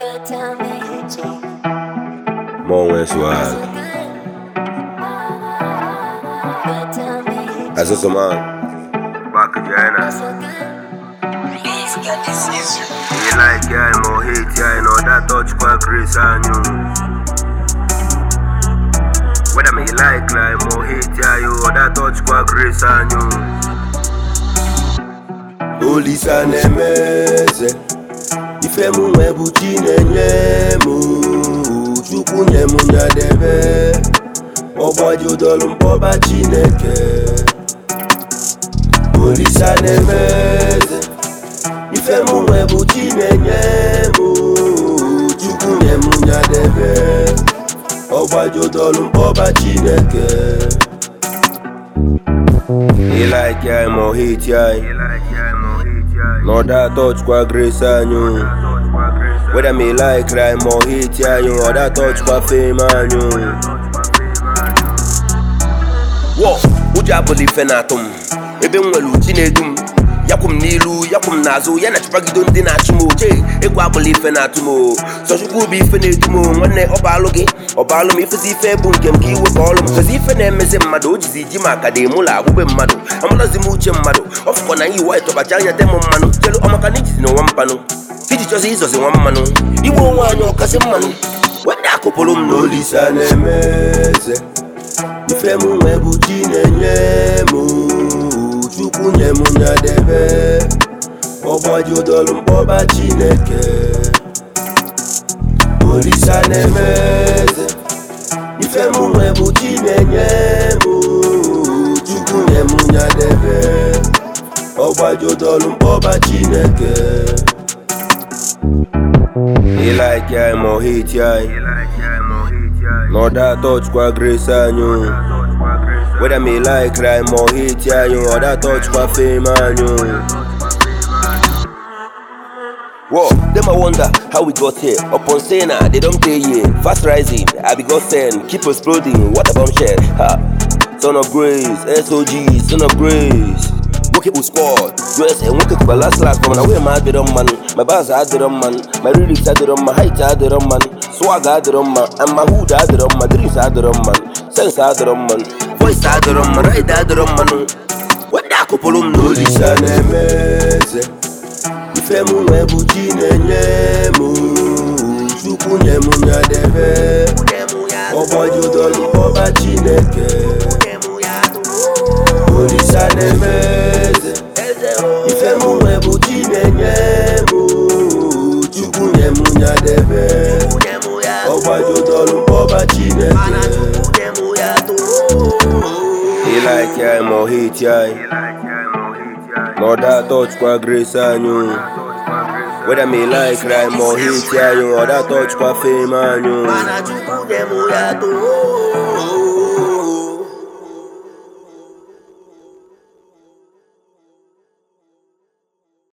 More West Wild. As a man, back again. You like yeah, more hate, yeah, you know that touch quite grace on you. Whether me like more hate, yeah, you know that touch quite grace on you. Olisa nemeze, ife mu webuchi nenyemu, chukwu nyemu nyadebe, ogbajo dolu mpoba Chineke. Olisa nemeze, ife mu webuchi nenyemu, chukwu nyemu nyadebe, ogbajo dolu mpoba Chineke. He like yeah, more hate yeah. No that touch kwa grace on you. Whether me like more hate yeah, you or that touch kwa fame on you. Whoa, uja believe in atom. Ebe mwelu chinedum. Yakum nilu, yakum nazo, yana chupagi di na chumo. Ekwa believe in atomo. So shuku bi fene dumo. Mwane obalo mi fisi fe bunkem ki we kolum. Cause ife ne mese mmado ojizi jima kade mula abube mmado. Amala zimuche mmado. Of kona yi white obachanya demo mmano. Jelo omakani jizi no wampano. Fiji chose izo zi wammano. Iwo wanyo kase mmano. Wenda akopolum no lisa nemeze. Ife mu webuchi nenyemu, chukwu nyemu nyadebe, ogbajo dolu mpoba Chineke. Olisa nemeze, ife mu webuchi nenyemu, chukwu nyemu nyadebe, ogbajo dolu mpoba Chineke. He like yeah, more hate yeah. No that touch kwa grace on you. Whether me like more hate yeah, you or that touch kwa fame on you. Whoa, them I wonder how we got here. Upon saying they don't pay ye. Fast rising, I be got send. Keep exploding, what a bombshell. Ha. Son of grace, SOG, son of grace. Workable squad, dress and work at last from away my drum man. My bars are the man, my lyrics are the my height are the man, swag are the man, and my hood are the my dreams are the man, sense are the man, voice are the man, ride are the man. What da kopolum no lisa nemeze, ife mu webuchi nenyemu, chukwu nyemu nyadebe, ogbajo dolu mpoba Chineke. Olisa nemeze, ife mu webuchi nenyemu, chukwu nyemu nyadebe, ogbajo dolu mpoba Chineke. He like yeah, more hate yeah. No that touch kwa grace on you. Whether me like more hate yeah, you or that touch kwa fame on you.